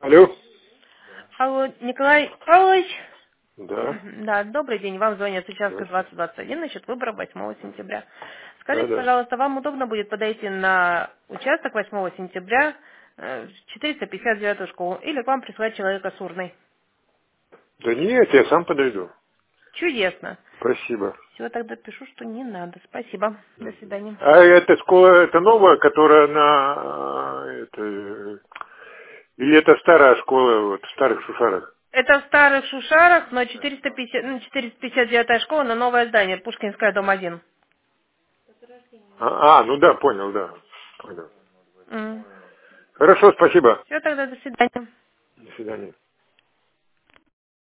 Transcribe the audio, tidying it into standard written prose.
Алло. Алло, Николай Павлович? Да, Да, добрый день. Вам звонят с участка здравствуйте. 2021 насчет выборов 8 сентября. Да, Скажите, да. пожалуйста, вам удобно будет подойти на участок 8 сентября в 459 школу или к вам прислать человека с урной? Да нет, я сам подойду. Чудесно. Спасибо. Все, тогда пишу, что не надо. Спасибо. До свидания. А эта школа, это новая, которая или это старая школа, вот, в Старых Шушарах? Это в Старых Шушарах, но 459 школа на новое здание, Пушкинская, дом 1. Ну да, понял, да. Понял. Хорошо, спасибо. Все, тогда до свидания. До свидания.